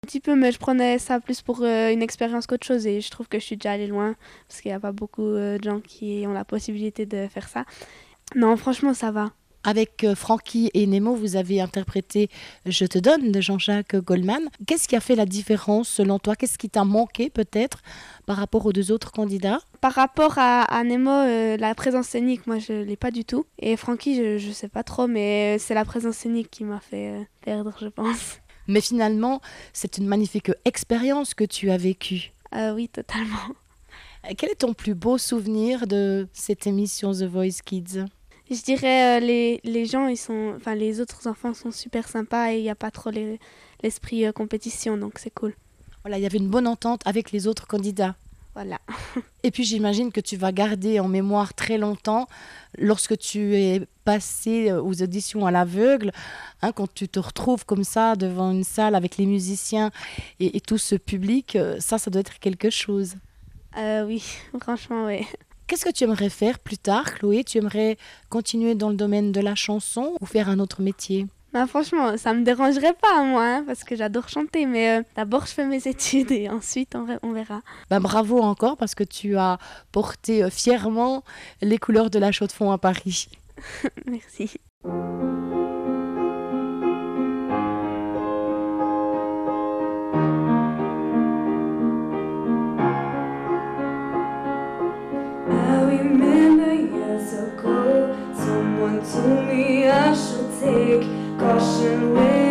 Un petit peu, mais je prenais ça plus pour une expérience qu'autre chose et je trouve que je suis déjà allée loin parce qu'il n'y a pas beaucoup de gens qui ont la possibilité de faire ça. Non, franchement, ça va. Avec Francky et Nemo, vous avez interprété Je te donne de Jean-Jacques Goldman. Qu'est-ce qui a fait la différence selon toi? Qu'est-ce qui t'a manqué peut-être par rapport aux deux autres candidats? Par rapport à Nemo, la présence scénique, moi je l'ai pas du tout. Et Francky, je sais pas trop, mais c'est la présence scénique qui m'a fait perdre, je pense. Mais finalement, c'est une magnifique expérience que tu as vécue. Oui, totalement. Quel est ton plus beau souvenir de cette émission The Voice Kids? Je dirais les gens, enfin les autres enfants sont super sympas et il n'y a pas trop l'esprit compétition, donc c'est cool. Voilà, il y avait une bonne entente avec les autres candidats. Voilà. Et puis j'imagine que tu vas garder en mémoire très longtemps lorsque tu es passé aux auditions à l'aveugle, hein, quand tu te retrouves comme ça devant une salle avec les musiciens et tout ce public, ça doit être quelque chose. Oui, franchement, oui. Qu'est-ce que tu aimerais faire plus tard, Chloé? Tu aimerais continuer dans le domaine de la chanson ou faire un autre métier? Bah, franchement, ça me dérangerait pas, moi, hein, parce que j'adore chanter, mais d'abord je fais mes études et ensuite on verra. Ben, bravo encore parce que tu as porté fièrement les couleurs de la Chaux-de-Fonds à Paris. Merci. I remember years ago, someone told me I should take caution when